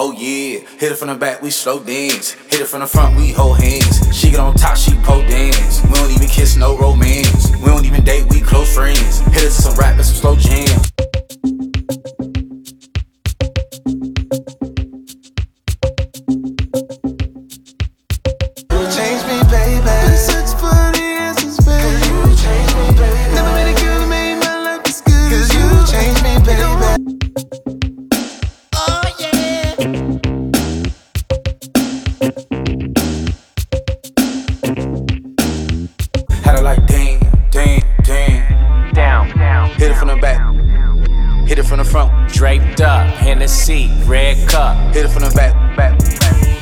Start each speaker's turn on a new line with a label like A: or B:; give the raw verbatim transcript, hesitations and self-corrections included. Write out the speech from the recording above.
A: oh yeah. Hit it from the back, we slow dance. Hit it from the front, we hold hands. She get on top, she pole dance. We don't even kiss, no romance. We don't even date, we close friends. Hit it to some rap and some slow jam. Had her like damn, damn, damn.
B: Down, down.
A: Hit it from the back, hit it from the front.
B: Draped up, Hennessy, red cup.
A: Hit it from the back, back, back.